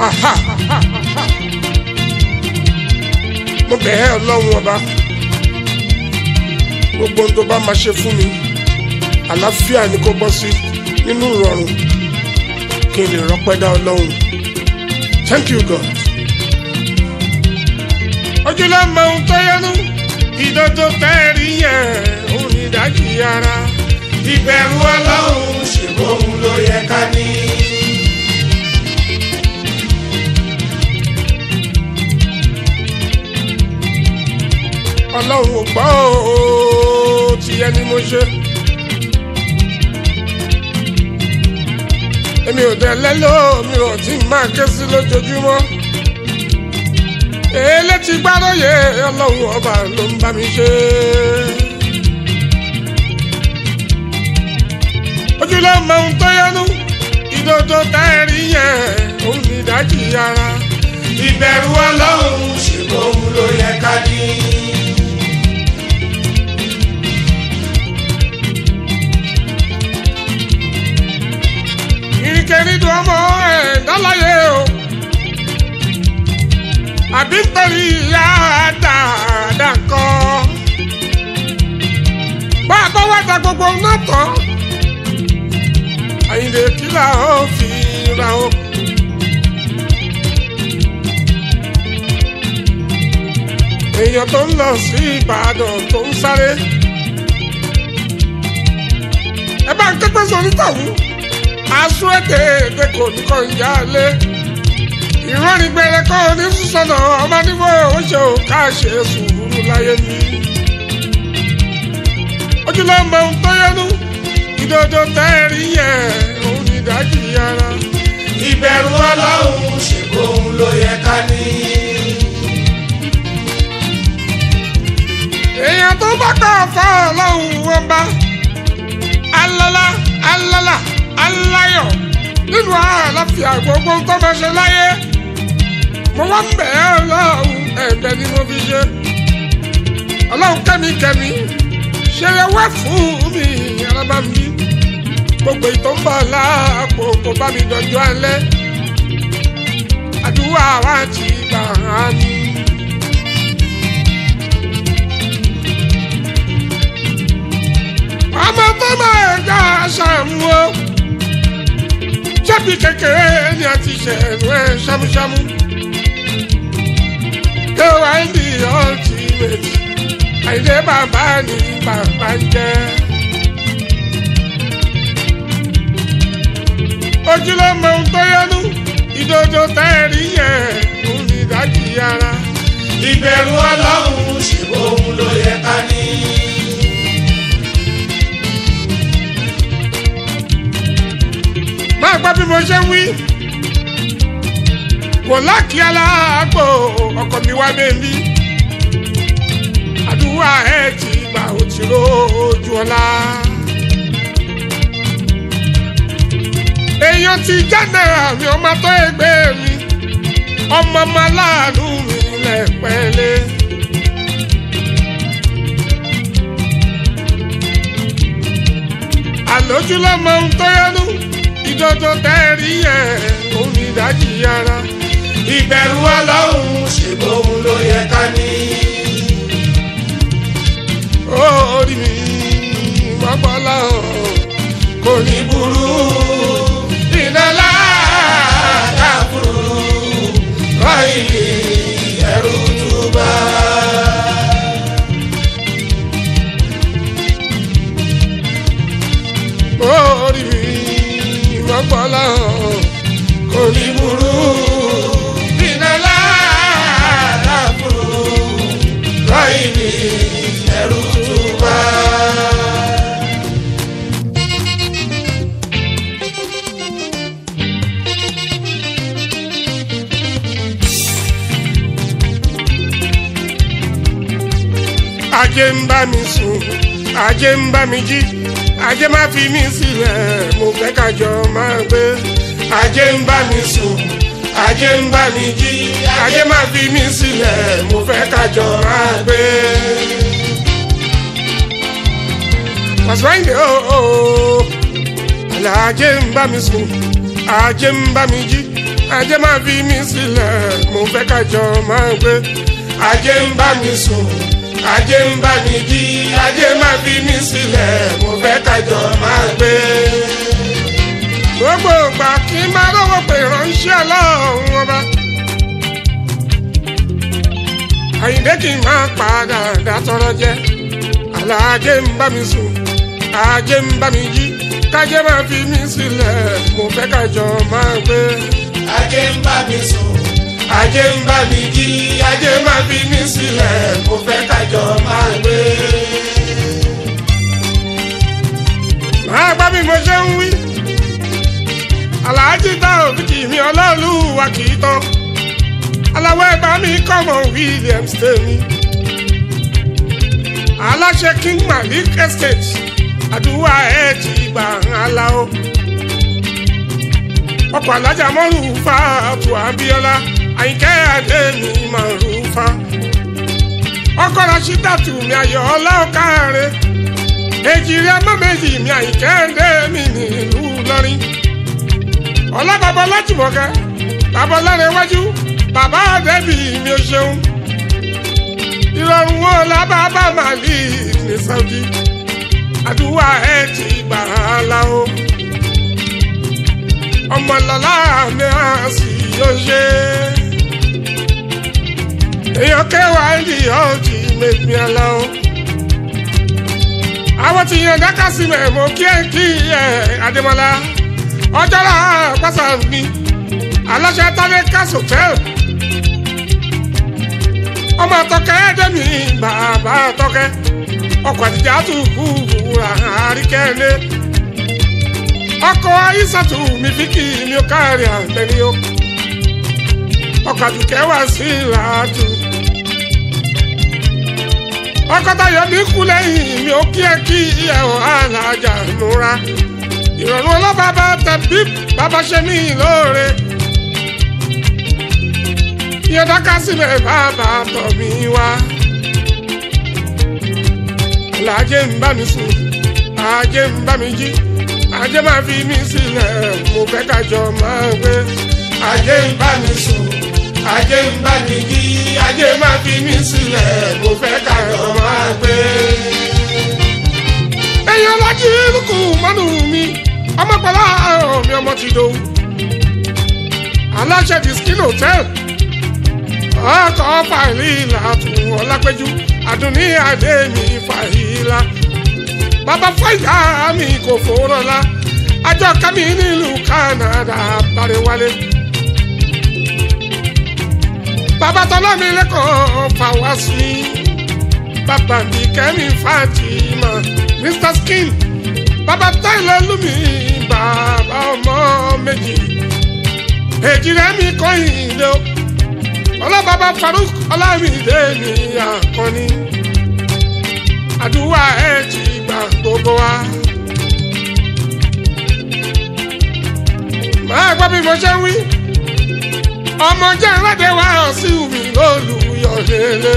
mo bẹ̀ ẹ́ ọlọ́run ọba gbogbo ohun tó bá máa ṣe fún mi àlàáfíà ni kó bọ́ sí nínú ìrọ̀rùn kí n lè rọpẹ́ dá ọlọ́run. Thank you God. ojúlọ mọ ohun tó yẹnu ìdodo tẹ́ẹ̀rí yẹn òun ní ìdájí ara. ìbẹ̀rù ọlọ́run ṣèbó òun ló yẹ ká ní. ọlọ́run ò gbọ́ ooo tí ẹni mo ṣe. èmi ò dẹ̀ lẹ́lò mi ò tí máa ké sí lójoojúmọ́. èlé ti gbáròyè ọlọ́run ọba ló ń bá mi ṣe. ojúlọ mọ ohun tó yẹnu ìdodo táẹ̀rí yẹn òun ní ìdájí ara. ìbẹ̀rù ọlọ́run ṣèbó òun ló yẹ ká ní. ìrìnkèrindò ọmọ ẹ̀ dálàyé o àbí nítorí ìyá dáadáa kan bá a bá wá ta gbogbo náà tán àyìnlè kílà ó fi ra o. èèyàn tó ń lọ sí Ìbàdàn tó ń sáré ẹ bá ń ké pé sórí tàwọn aṣọ èdè kò ní kọ́ ìyá lé ìrọ́rin gbẹrẹ kọ́ ní sísọ̀nà ọmọ nígbà oṣù ká ṣe sùúrù láyé mi. ojúlọ mọ ohun tó yẹnu ìdodo tẹ́ẹ̀rí yẹn òun ní ìdájí ara. ìbẹ̀rù ọlọ́run ṣèbó òun ló yẹ ká ní. èèyàn tó bá kọ́ ọ̀fọ́ ọlọ́run wọn bá alọ́lá alọ́lá aláyọ̀ nínú àlàáfíà gbogbo tó máa ṣe láyé mo wá ń bẹ̀ ẹ́ ọlọ́run ẹ̀bẹ̀ ni mo fi ṣe ọlọ́run kẹ́mikẹ́mi ṣe é wá fún mi alábà mi gbogbo ìtọ́ ń bọ̀ láàpò kò bá mi dọ̀jọ́ alẹ́ àdúrà wa ti gbà á mi. ọmọ tó máa ga ṣàmú o ṣẹ́bi kékeré ni a ti ṣẹ̀rù ẹ̀ ṣámúṣámú. KYD ultimate àìdé bàbá ni bàbá ń jẹ́. ojúlọ mọ ohun tó yẹnu ìdodo tẹ́ẹ̀rí yẹn òun ní ìdájí ara. ìbẹ̀rù ọlọ́run ṣèbó òun ló yẹ ká ní. máa gbọ́ bí mo ṣe ń wí. kò láàkì aláàgbò ọkọ mi wá bẹ́ẹ̀ni. àdúrà ẹ̀ ti gbà ó ti rójú ọlá. èèyàn ti jáde àmì ọmọ tó ẹgbẹ́ mi. ọmọ ọmọ aláàánú mi lẹ́pẹ́lẹ́. àlòjù lọ́mọ ohun tó yẹnu ìdodo tẹ́ẹ̀rí yẹn òun ní ìdájí ara. ìbẹ̀rù ọlọ́run ṣèbó òun ló yẹ ká ní. orí mi mọ́gbọ́lá kò ní burú ìnálá dàbúrú ráìlì ẹ̀rù túbà. orí mi mọ́gbọ́lá kò ní burú ìnálá dàbúrú ráìlì ẹ̀rù túbà. ajé ń bá mi sùn ajé ń bá mi jí ajé má fi mí sílẹ̀ mo fẹ́ kájọ máa gbé. ajé ń bá mi sùn ajé ń bá mi jí ajé má fi mí sílẹ̀ mo fẹ́ kájọ máa gbé. Wàsíwáyé ooo ajé ń bá mi sùn ajé ń bá mi jí ajé máa fi mí sílẹ̀ mo fẹ́ kájọ máa gbé. ajé ń bá mi sùn ajé ń bá mi jí ajé máa fi mí sílẹ̀ mo fẹ́ kájọ máa gbé. gbogbo ìgbà kí n máa lọ́wọ́ pé ránṣẹ́ Ọlọ́run ọba. Àyìndé kì í máa padà dátọrọ jẹ. Àlàájé ń bá mi sùn ajé ń bá mi jí kájé máa fi mí sílẹ̀ mo fẹ́ kájọ máa gbé. ajé ń bá mi sùn ajé ń bá mi jí ajé máa fi mí sílẹ̀ mo fẹ́ kájọ máa gbé. máa gbá bí mo ṣe ń wí. Àlàájì tá òbíkì mi Ọlọ́ọ̀lúwa kì í tán. Aláwọ̀ ẹ̀bá mi kọ́mọ Williams tèmi. Aláṣẹ King Malik Estate àdúrà ẹ̀ ti gbà aláwọ̀. Ọkọ̀ alájà mọ́rù fàtú Abíọ́lá Àyìnkẹ́ Adé mi Màrúfà. Ọkọ̀ Rashidatu mi Ayọ̀ Ọlọ́ọ̀káre. Èjìrí ọmọ méjì mi Àyìnkẹ́ Adé mi nílùú Ìlọrin. Ọlá bàbá Ọlájùmọ̀kẹ́ bàbá Ọlárẹ̀wájú bàbá Adébí mi ò ṣeun. Ìrọ̀rùn wo la bàbá Màlí ní Saudi. Àdúrà ẹ̀ ti gbà á láwọ̀. Ọmọlọ́lá mi á sì yóò ṣe. Èèyàn kẹwàá ní ọ̀jì mẹ́gbìn aláwọ̀. Àwọn ti yan dáká sí mẹ́mọ́ kí ẹ̀ Adémọ́lá. Ọjọ́ra pásá mi aláṣẹ tálẹ́ kásò tẹ́lẹ̀. Ọmọ àtọkẹ́ ẹ̀dẹ́mi bàbá àtọkẹ́. Ọkọ̀ àtijọ́ àtúkù àríkẹ́lẹ́. Ọkọ̀ Aísàtù mi fi kì í mi ò kárí àgbẹ̀ni o. Ọkọ̀ àdùkẹ́ wá sí ìlàjù. Ọkọ̀ Táyọ̀ mi kú lẹ́yìn mi ò kí ẹ kí ẹ̀ ọ̀ alájà núra. Ìrọ̀rùn ọlọ́bàbà tẹ̀bí bàbá ṣe mí lóore. Ìyọ̀dáká síbẹ̀ bàbá tọ̀ mí wá. Àlàájé ń bá mi sùn, ajé ń bá mi jí. Ajé máa fi mí sílẹ̀, mo fẹ́ kájọ máa gbé. ajé ń bá mi sùn ajé ń bá mi jí ajé máa fi mí sílẹ̀ mo fẹ́ kájọ máa gbé. Èèyàn lájí lùkù mọ́nù mi. Ọmọ pẹ̀lú àárọ̀ mi ọmọ ti dòwú. Aláṣẹ the Skin Hotel. Ọkọ̀ Fàyílà tún Ọlápẹ́jú. Àdùnní Adé mi Fàyílà. Bàbá Fàyílà mi kò fòrọ̀lá. Àjọ Kámi nílùú Canada Bárẹ̀wálé. Bàbá tọ́lá mi lẹ́kọ̀ọ́ fàwá sí. Bàbá mi Kẹ́mi Fátímà Mr. Skin. Bàbá Táìlẹ̀ Lumi bàbá ọmọ méjì. Èjìrẹ́ mi kọ́yìn lé o. Ọlá bàbá Farouk Ọlámídé mi àkọ́ni. Àdúrà ẹ̀ ti gbà gbogbo wa. Màá gbọ́ bí mo ṣe ń wí. Ọmọ jẹ́ ìrẹ́dẹ̀ wá sí mi lólùyọ̀ lélẹ̀.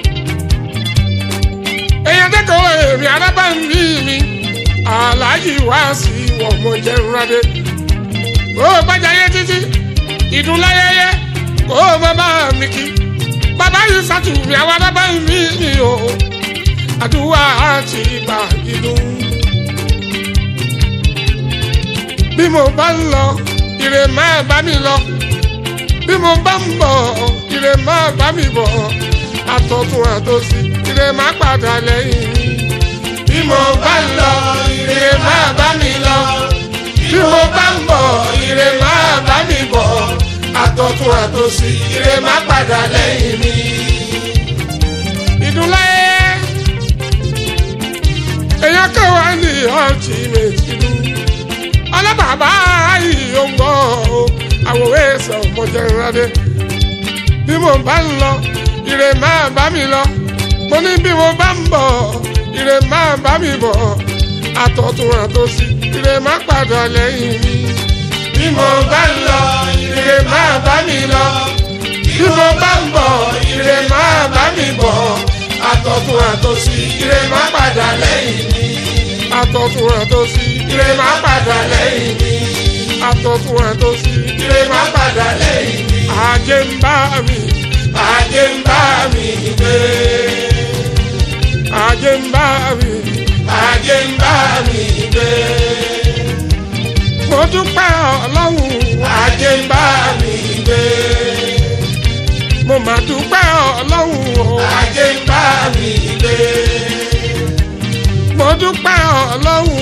Èèyàn dẹ́kọ̀ọ́ èmi arábàmbí mi. Àlàájì wá sí ọmọ jẹ́ ìrẹ́dẹ̀. Ó gbájayé títí ìdúnláyẹyẹ kó bàbá mi kí. Bàbá yìí sàtúnmí àwọn arábàmbí mi o. Àdúrà àti ìgbà ìlú. Bí mo bá ń lọ, ire máa bá mi lọ. Bí mo bá ń bọ̀, ire máa bá mi bọ̀. Àtọ̀tún àtòsí, ire máa padà lẹ́yìn mi. bí mo bá ń lọ ire máa bá mi lọ. bí mo bá ń bọ̀ ire máa bá mi bọ̀. àtọ̀tún àtòsí ire máa padà lẹ́yìn mi. Ìdúnláyé èèyàn kẹwàá ní ọtí méjìlú. Ọlọ́bàbá ìyóngbọ̀ àwòrán ẹ̀sẹ̀ ọmọdé rádé. Bí mo bá ń lọ, ire máa bá mi lọ. Mo ní bí mo bá ń bọ̀, ire máa bá mi bọ̀. Àtọ̀tún àtòsí, ire máa padà lẹ́yìn mi. bí mo bá ń lọ ire máa bá mi lọ. bí mo bá ń bọ̀ ire máa bá mi bọ̀. àtọ̀tún àtòsí ire máa padà lẹ́yìn mi. Àtọ̀tún àtòsí, ire máa padà lẹ́yìn mi. àtọ̀tún àtòsí. ire má padà lẹ́yìn mi. ajé ń bá mi. ajé ń bá mi gbé. ajé ń bá mi. ajé ń bá mi gbé. mo dúpẹ́ ọlọ́run. ajé ń bá mi gbé. mo mà dúpẹ́ ọlọ́run o. ajé ń bá mi gbé. mo dúpẹ́ ọlọ́run